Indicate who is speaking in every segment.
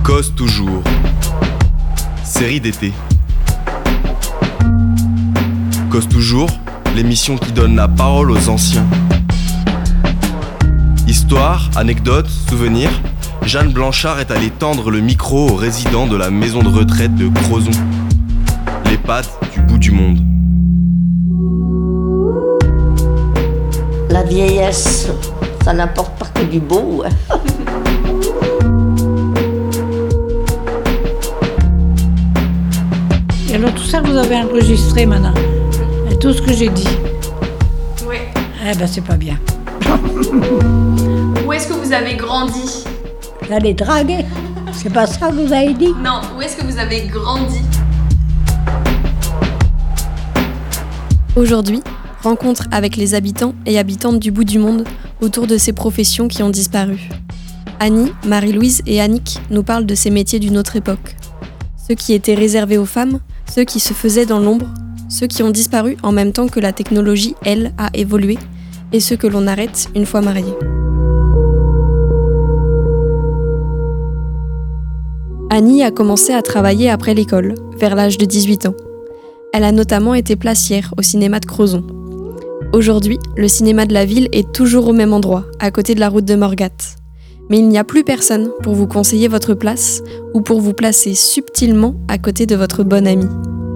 Speaker 1: Cause toujours. Série d'été. Cause toujours, l'émission qui donne la parole aux anciens. Histoire, anecdotes, souvenirs, Jeanne Blanchard est allée tendre le micro aux résidents de la maison de retraite de Crozon. L'EHPAD du bout du monde.
Speaker 2: La vieillesse, ça n'apporte pas que du bon. Ouais.
Speaker 3: Et alors tout ça, vous avez enregistré maintenant. Et tout ce que j'ai dit.
Speaker 4: Oui.
Speaker 3: Eh ben c'est pas bien.
Speaker 4: Où est-ce que vous avez grandi?
Speaker 3: J'allais draguer. C'est pas ça que vous avez dit?
Speaker 4: Non, où est-ce que vous avez grandi?
Speaker 5: Aujourd'hui, rencontre avec les habitants et habitantes du bout du monde autour de ces professions qui ont disparu. Annie, Marie-Louise et Annick nous parlent de ces métiers d'une autre époque. Ceux qui étaient réservés aux femmes, ceux qui se faisaient dans l'ombre, ceux qui ont disparu en même temps que la technologie, elle, a évolué, et ceux que l'on arrête une fois mariés. Annie a commencé à travailler après l'école, vers l'âge de 18 ans. Elle a notamment été placière au cinéma de Crozon. Aujourd'hui, le cinéma de la ville est toujours au même endroit, à côté de la route de Morgat. Mais il n'y a plus personne pour vous conseiller votre place ou pour vous placer subtilement à côté de votre bonne amie.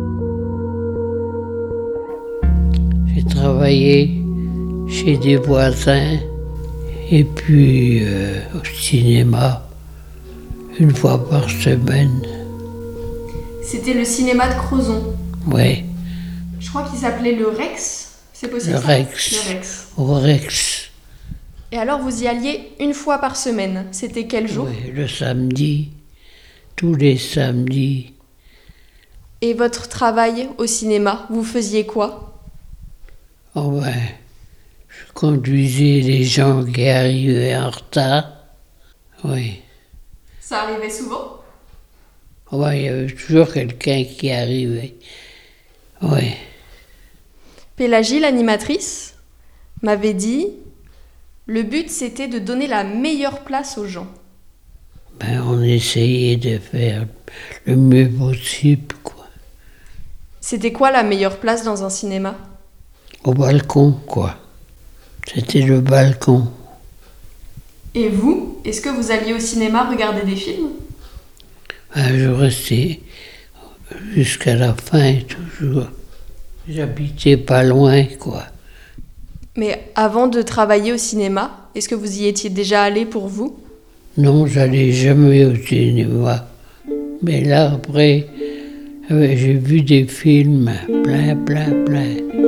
Speaker 6: J'ai travaillé chez des voisins et puis au cinéma une fois par semaine.
Speaker 4: C'était le cinéma de Crozon.
Speaker 6: Oui,
Speaker 4: Je crois qu'il s'appelait le Rex. C'est possible?
Speaker 6: le
Speaker 4: ça
Speaker 6: Rex.
Speaker 4: Le Rex.
Speaker 6: Au Rex.
Speaker 4: Et alors vous y alliez une fois par semaine. C'était quel jour?
Speaker 6: Oui, le samedi, tous les samedis.
Speaker 4: Et votre travail au cinéma, vous faisiez quoi?
Speaker 6: Oh ben, je conduisais les gens qui arrivaient en retard. Oui.
Speaker 4: Ça arrivait souvent?
Speaker 6: Oh ben, il y avait toujours quelqu'un qui arrivait. Oui.
Speaker 4: Pélagie, l'animatrice, m'avait dit le but c'était de donner la meilleure place aux gens.
Speaker 6: Ben, on essayait de faire le mieux possible, quoi.
Speaker 4: C'était quoi la meilleure place dans un cinéma?
Speaker 6: Au balcon, quoi. C'était le balcon.
Speaker 4: Et vous, est-ce que vous alliez au cinéma regarder des films?
Speaker 6: Ben, je restais jusqu'à la fin, toujours. J'habitais pas loin, quoi.
Speaker 4: Mais avant de travailler au cinéma, est-ce que vous y étiez déjà allé pour vous?
Speaker 6: Non, j'allais jamais au cinéma. Mais là, après, j'ai vu des films, plein.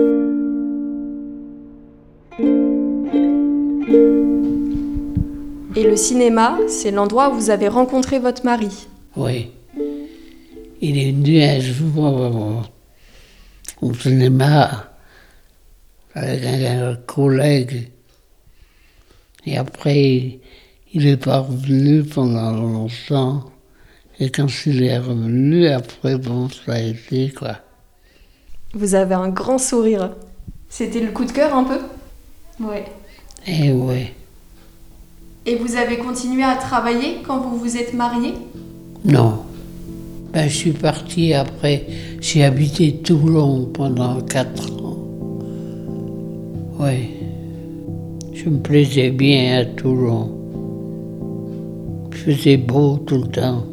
Speaker 4: Et le cinéma, c'est l'endroit où vous avez rencontré votre mari.
Speaker 6: Oui. Il est venu un jour au cinéma avec un collègue. Et après, il est pas revenu pendant longtemps. Et quand il est revenu, après, bon, ça a été, quoi.
Speaker 4: Vous avez un grand sourire. C'était le coup de cœur un peu? Ouais.
Speaker 6: Eh ouais.
Speaker 4: Et vous avez continué à travailler quand vous vous êtes mariés?
Speaker 6: Non. Ben, je suis partie après. J'ai habité Toulon pendant 4 ans. Oui. Je me plaisais bien à Toulon. Il faisait beau tout le temps.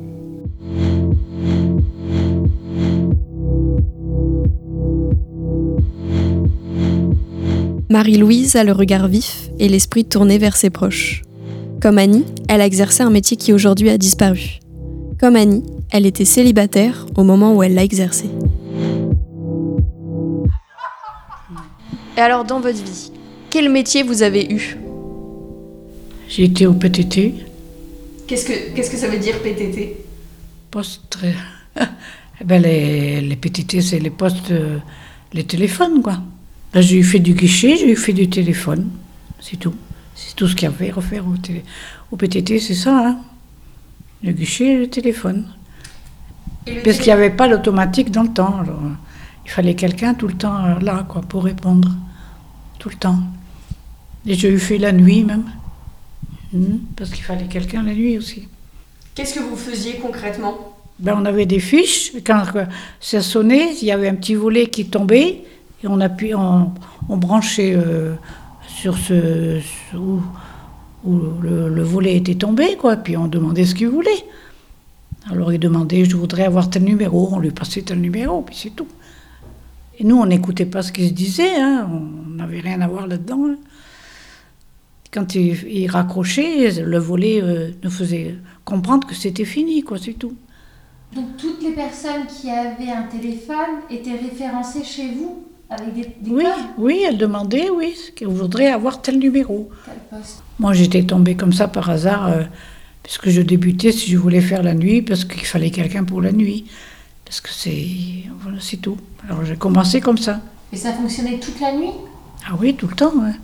Speaker 5: Marie-Louise a le regard vif et l'esprit tourné vers ses proches. Comme Annie, elle a exercé un métier qui aujourd'hui a disparu. Comme Annie, elle était célibataire au moment où elle l'a exercé.
Speaker 4: Et alors, dans votre vie, quel métier vous avez eu?
Speaker 3: J'ai été au PTT,
Speaker 4: Qu'est-ce que ça veut dire PTT?
Speaker 3: poste. Eh ben les PTT, c'est les postes, les téléphones, quoi. Là, j'ai eu fait du guichet, j'ai eu fait du téléphone. C'est tout. C'est tout ce qu'il y avait à refaire au PTT, c'est ça, hein. Le guichet et le téléphone. Parce qu'il n'y avait pas l'automatique dans le temps. Alors, il fallait quelqu'un tout le temps là, quoi, pour répondre. Tout le temps. Et j'ai eu fait la nuit même. Parce qu'il fallait quelqu'un la nuit aussi.
Speaker 4: Qu'est-ce que vous faisiez concrètement ?
Speaker 3: On avait des fiches. Quand ça sonnait, il y avait un petit volet qui tombait et on branchait sur où le volet était tombé, quoi. Puis on demandait ce qu'il voulait. Alors il demandait, je voudrais avoir tel numéro, on lui passait tel numéro, puis c'est tout. Et nous, on n'écoutait pas ce qu'il se disait, hein. On n'avait rien à voir là-dedans. Hein. Quand il raccrochait, le volet nous faisait comprendre que c'était fini, quoi, c'est tout.
Speaker 7: Donc toutes les personnes qui avaient un téléphone étaient référencées chez vous avec des
Speaker 3: oui,
Speaker 7: codes ?
Speaker 3: Oui, elle demandait, oui, qu'elle voudrait avoir tel numéro.
Speaker 7: Quel poste ?
Speaker 3: Moi, j'étais tombée comme ça par hasard, puisque je débutais si je voulais faire la nuit, parce qu'il fallait quelqu'un pour la nuit. Parce que voilà, c'est tout. Alors j'ai commencé comme ça.
Speaker 7: Et ça fonctionnait toute la nuit ?
Speaker 3: Ah oui, tout le temps, ouais.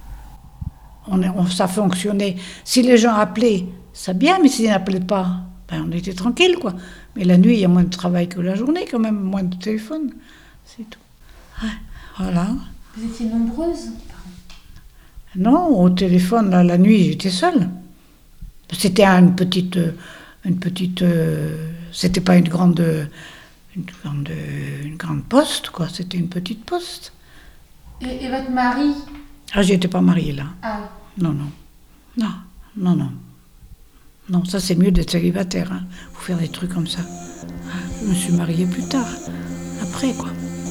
Speaker 3: Ça fonctionnait. Si les gens appelaient, ça bien, mais s'ils n'appelaient pas, on était tranquille, quoi. Mais la nuit, il y a moins de travail que la journée, quand même, moins de téléphone. C'est tout. Ouais, voilà.
Speaker 7: Vous étiez nombreuses ?
Speaker 3: Non, au téléphone, la nuit, j'étais seule. C'était une petite c'était pas une grande poste, quoi. C'était une petite poste.
Speaker 7: Et votre mari ?
Speaker 3: Ah, j'étais pas mariée, là.
Speaker 7: Ah.
Speaker 3: Non. Non, ça c'est mieux d'être célibataire, hein. Faut faire des trucs comme ça. Je me suis mariée plus tard, après, quoi.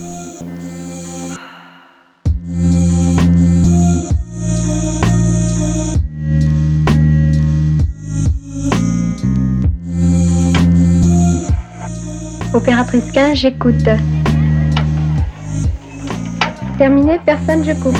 Speaker 8: Opératrice 15, j'écoute. Terminé, personne, je coupe.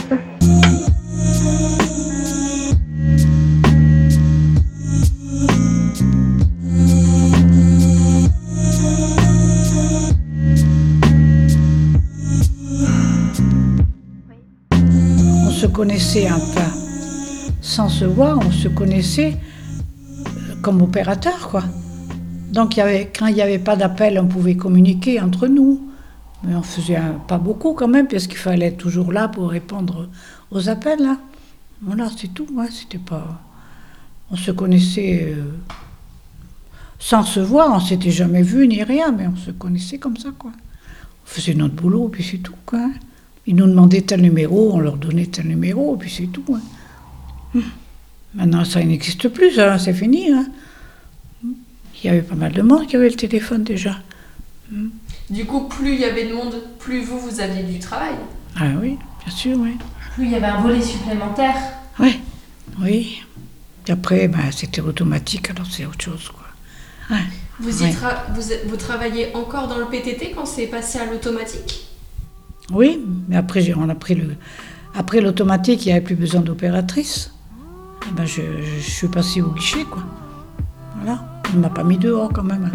Speaker 3: On se connaissait un peu, sans se voir, on se connaissait comme opérateur, quoi. Donc quand il n'y avait pas d'appel, on pouvait communiquer entre nous. Mais on faisait pas beaucoup quand même, parce qu'il fallait être toujours là pour répondre aux appels. Là. Voilà, c'est tout. Ouais, c'était pas... On se connaissait sans se voir, on s'était jamais vu ni rien, mais on se connaissait comme ça, quoi. On faisait notre boulot, puis c'est tout, quoi. Ils nous demandaient tel numéro, on leur donnait tel numéro, puis c'est tout. Hein. Maintenant, ça n'existe plus, hein, c'est fini. Hein. Il y avait pas mal de monde qui avait le téléphone déjà.
Speaker 4: Du coup, plus il y avait de monde, plus vous aviez du travail.
Speaker 3: Ah oui, bien sûr, oui.
Speaker 7: Plus il y avait un volet supplémentaire.
Speaker 3: Oui. Et après, c'était automatique, alors c'est autre chose, quoi. Ouais.
Speaker 4: Vous travaillez encore dans le PTT quand c'est passé à l'automatique ?
Speaker 3: Oui, mais après, après l'automatique, il n'y avait plus besoin d'opératrice. Je suis passée au guichet, quoi. Voilà. On ne m'a pas mis dehors, quand même.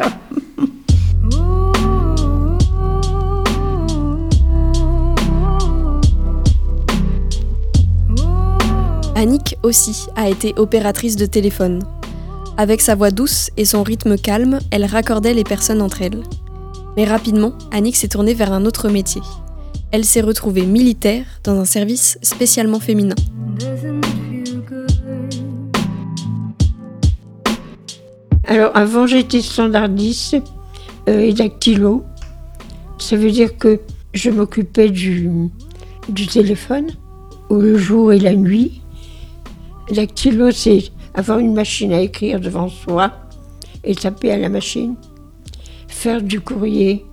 Speaker 5: Annick aussi a été opératrice de téléphone. Avec sa voix douce et son rythme calme, elle raccordait les personnes entre elles. Mais rapidement, Annick s'est tournée vers un autre métier. Elle s'est retrouvée militaire dans un service spécialement féminin.
Speaker 6: Alors avant j'étais standardiste et dactylo. Ça veut dire que je m'occupais du téléphone, ou le jour et la nuit. Dactylo, c'est avoir une machine à écrire devant soi et taper à la machine. Faire du courrier,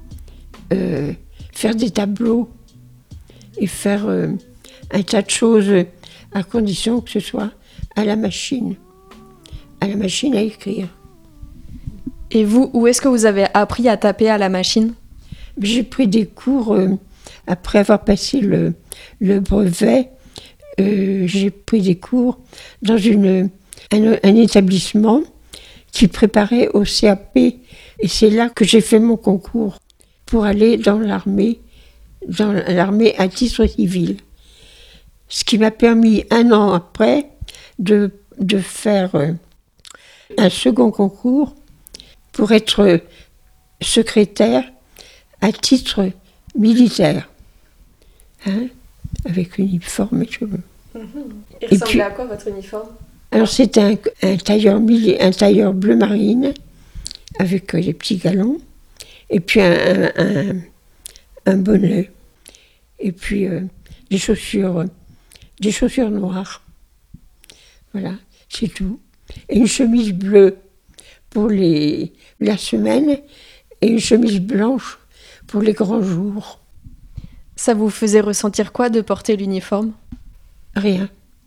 Speaker 6: faire des tableaux et faire un tas de choses à condition que ce soit à la machine à écrire.
Speaker 4: Et vous, où est-ce que vous avez appris à taper à la machine ?
Speaker 6: J'ai pris des cours, après avoir passé le brevet, j'ai pris des cours dans un établissement qui préparait au CAP, et c'est là que j'ai fait mon concours pour aller dans l'armée à titre civil. Ce qui m'a permis, un an après, de faire un second concours pour être secrétaire à titre militaire, avec uniforme et cheveux.
Speaker 4: Il ressemblait à quoi votre uniforme ?
Speaker 9: Alors c'était un tailleur bleu marine avec des petits galons et puis un bonnet et puis des chaussures noires. Voilà, c'est tout. Et une chemise bleue pour la semaine et une chemise blanche pour les grands jours.
Speaker 4: Ça vous faisait ressentir quoi de porter l'uniforme ?
Speaker 9: Rien.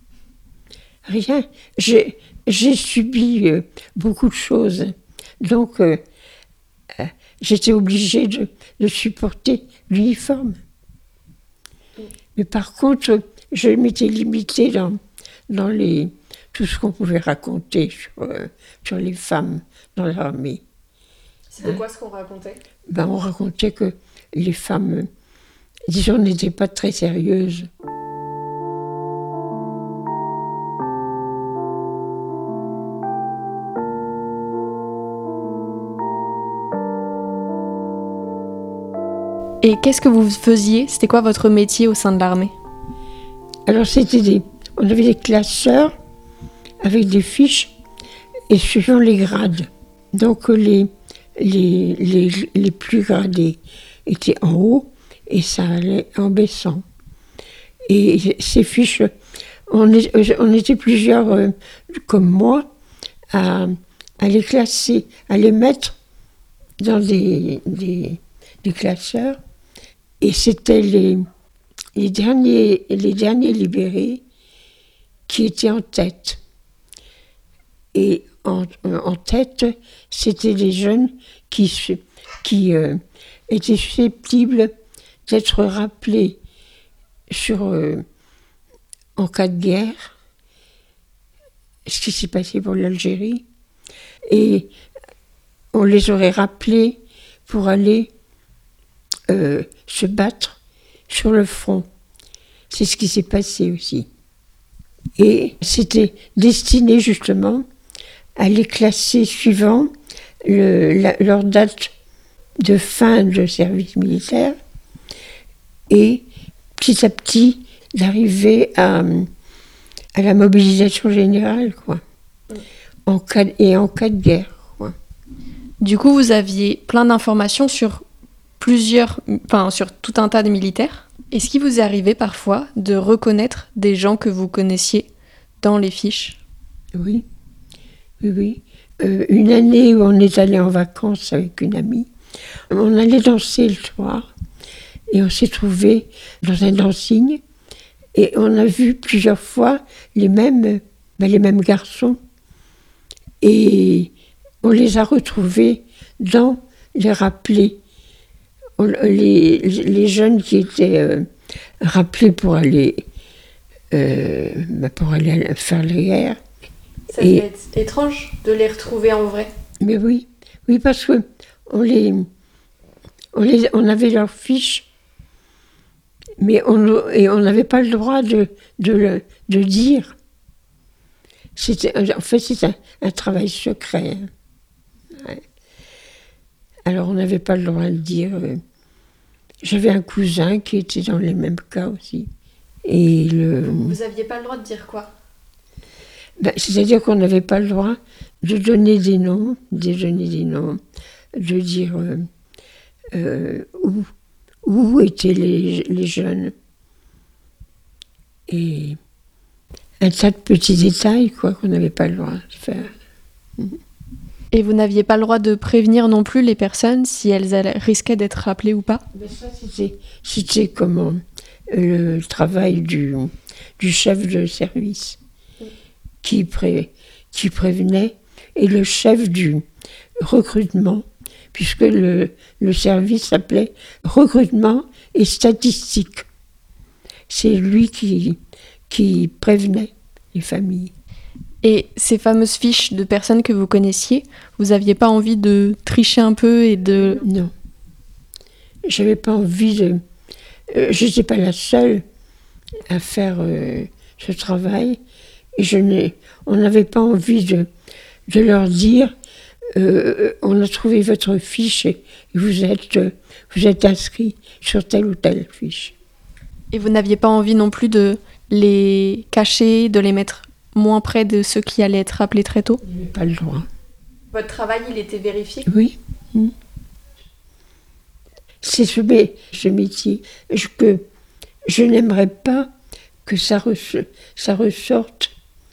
Speaker 9: J'ai subi beaucoup de choses. Donc, j'étais obligée de supporter l'uniforme. Mais par contre, je m'étais limitée dans tout ce qu'on pouvait raconter sur les femmes dans l'armée.
Speaker 4: C'était quoi ce qu'on racontait ?
Speaker 9: On racontait que les femmes, disons, n'étaient pas très sérieuses.
Speaker 4: Et qu'est-ce que vous faisiez ? C'était quoi votre métier au sein de l'armée ?
Speaker 9: Alors on avait des classeurs avec des fiches et suivant les grades. Donc les plus gradés étaient en haut et ça allait en baissant. Et ces fiches, on était plusieurs comme moi à les classer, à les mettre dans des classeurs. Et c'était les derniers libérés qui étaient en tête. Et en tête, c'était des jeunes qui étaient susceptibles d'être rappelés en cas de guerre, ce qui s'est passé pour l'Algérie. Et on les aurait rappelés pour aller se battre sur le front. C'est ce qui s'est passé aussi. Et c'était destiné justement à les classer suivant leur date de fin de service militaire et petit à petit d'arriver à la mobilisation générale, quoi. En cas de guerre, quoi.
Speaker 4: Du coup, vous aviez plein d'informations sur sur tout un tas de militaires. Est-ce qu'il vous est arrivé parfois de reconnaître des gens que vous connaissiez dans les fiches ?
Speaker 9: Oui. Une année où on est allé en vacances avec une amie, on allait danser le soir et on s'est trouvé dans un dancing et on a vu plusieurs fois les mêmes garçons et on les a retrouvés dans les rappelés. Les jeunes qui étaient rappelés pour aller faire la guerre.
Speaker 4: Ça devait être étrange de les retrouver en vrai.
Speaker 9: Mais oui, parce que on avait leurs fiches, mais on n'avait pas le droit de dire. C'était un travail secret. Hein. Ouais. Alors on n'avait pas le droit de dire. J'avais un cousin qui était dans les mêmes cas aussi. Vous
Speaker 4: n'aviez pas le droit de dire quoi ?
Speaker 9: C'est-à-dire qu'on n'avait pas le droit de donner des noms, de dire où étaient les jeunes. Et un tas de petits détails, quoi, qu'on n'avait pas le droit de faire.
Speaker 4: Et vous n'aviez pas le droit de prévenir non plus les personnes si elles risquaient d'être rappelées ou pas ?
Speaker 9: Ça, c'était comment le travail du chef de service qui prévenait et le chef du recrutement, puisque le service s'appelait recrutement et statistique. C'est lui qui prévenait les familles.
Speaker 4: Et ces fameuses fiches de personnes que vous connaissiez, vous n'aviez pas envie de tricher un peu et de...
Speaker 9: Non. J'avais pas envie de... je n'étais pas la seule à faire ce travail. Et on n'avait pas envie de leur dire on a trouvé votre fiche et vous êtes inscrit sur telle ou telle fiche.
Speaker 4: Et vous n'aviez pas envie non plus de les cacher, de les mettre moins près de ceux qui allaient être appelés très tôt?
Speaker 9: Je n'avais pas le droit.
Speaker 4: Votre travail, il était vérifié?
Speaker 9: Oui. C'est ce métier que je n'aimerais pas que ça ressorte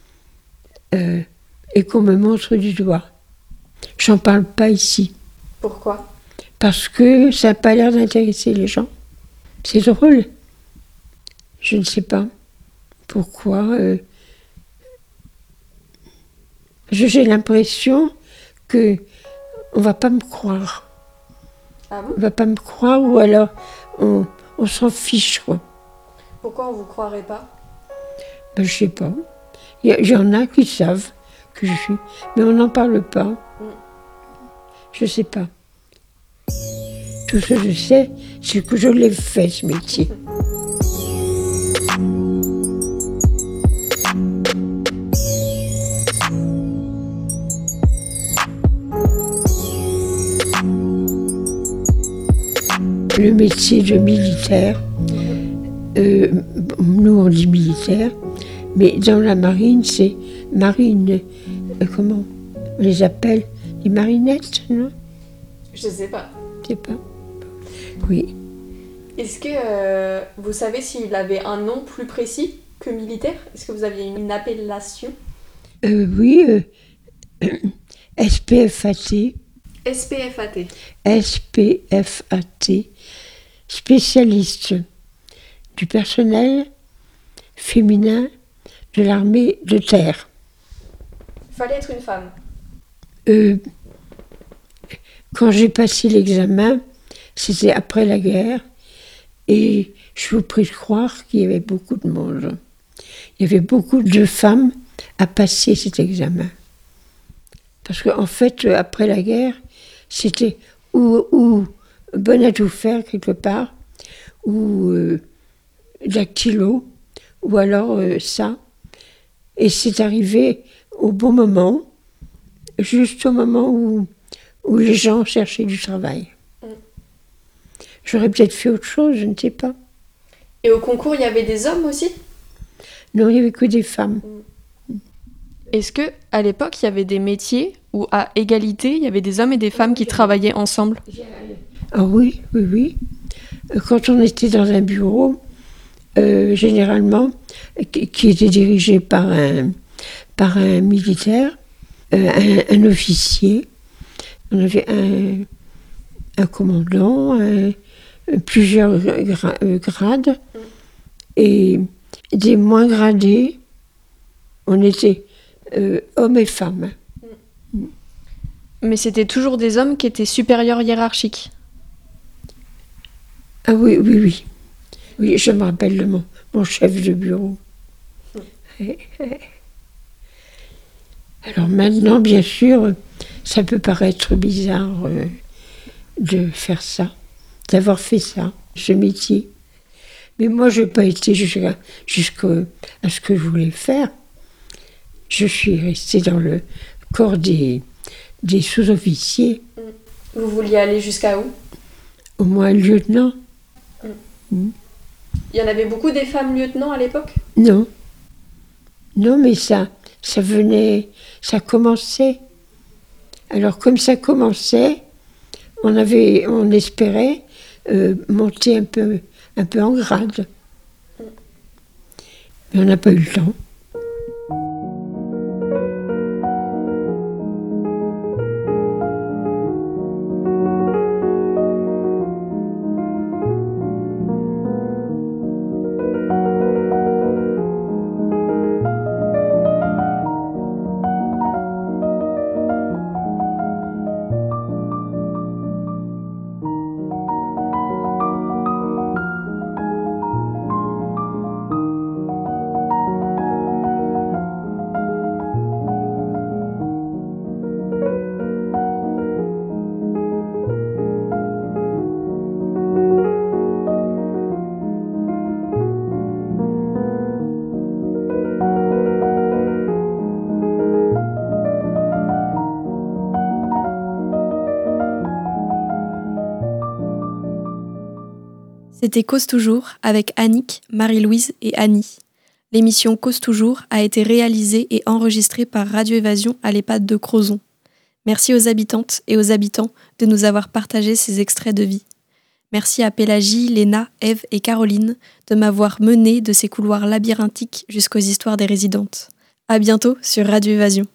Speaker 9: et qu'on me montre du doigt. J'en parle pas ici.
Speaker 4: Pourquoi?
Speaker 9: Parce que ça n'a pas l'air d'intéresser les gens. C'est drôle. Je ne sais pas pourquoi. J'ai l'impression que on va pas me croire.
Speaker 4: Ah bon?
Speaker 9: On va pas me croire ou alors on s'en fiche, quoi.
Speaker 4: Pourquoi on vous croirait pas?
Speaker 9: Ben, je sais pas. Il y en a qui savent que je suis, mais on n'en parle pas. Je sais pas. Tout ce que je sais, c'est que je l'ai fait, ce métier. Le métier de militaire, nous on dit militaire, mais dans la marine, c'est marine, comment on les appelle? Les marinettes, non?
Speaker 4: Je sais pas.
Speaker 9: Je sais pas. Oui.
Speaker 4: Est-ce que vous savez s'il avait un nom plus précis que militaire? Est-ce que vous aviez une appellation?
Speaker 9: Oui, SPFAT.
Speaker 4: SPFAT.
Speaker 9: SPFAT, spécialiste du personnel féminin de l'armée de terre.
Speaker 4: Il fallait être une femme.
Speaker 9: Quand j'ai passé l'examen, c'était après la guerre, et je vous prie de croire qu'il y avait beaucoup de monde. Il y avait beaucoup de femmes à passer cet examen. Parce qu'en fait, après la guerre, c'était ou bonne à tout faire quelque part, ou dactylo, ou alors ça. Et c'est arrivé au bon moment, juste au moment où les gens cherchaient du travail. J'aurais peut-être fait autre chose, je ne sais pas.
Speaker 4: Et au concours, il y avait des hommes aussi?
Speaker 9: Non, il n'y avait que des femmes.
Speaker 4: Est-ce que à l'époque, il y avait des métiers où, à égalité, il y avait des hommes et des femmes qui travaillaient ensemble?
Speaker 9: Ah oui. Quand on était dans un bureau, généralement, qui était dirigé par un militaire, un officier, on avait un commandant, plusieurs grades, et des moins gradés, on était hommes et femmes.
Speaker 4: Mais c'était toujours des hommes qui étaient supérieurs hiérarchiques?
Speaker 9: Ah oui. Oui, je me rappelle de mon chef de bureau. Alors maintenant, bien sûr, ça peut paraître bizarre de faire ça, d'avoir fait ça, ce métier. Mais moi, je n'ai pas été jusqu'à ce que je voulais faire. Je suis restée dans le corps des sous-officiers.
Speaker 4: Vous vouliez aller jusqu'à où?
Speaker 9: Au moins lieutenant.
Speaker 4: Il y en avait beaucoup des femmes lieutenants à l'époque?
Speaker 9: Non, mais ça commençait. Alors comme ça commençait, on espérait monter un peu en grade. Mais on n'a pas eu le temps.
Speaker 5: C'était Cause toujours avec Annick, Marie-Louise et Annie. L'émission Cause Toujours a été réalisée et enregistrée par Radio Évasion à l'EHPAD de Crozon. Merci aux habitantes et aux habitants de nous avoir partagé ces extraits de vie. Merci à Pélagie, Léna, Ève et Caroline de m'avoir menée de ces couloirs labyrinthiques jusqu'aux histoires des résidentes. À bientôt sur Radio Évasion.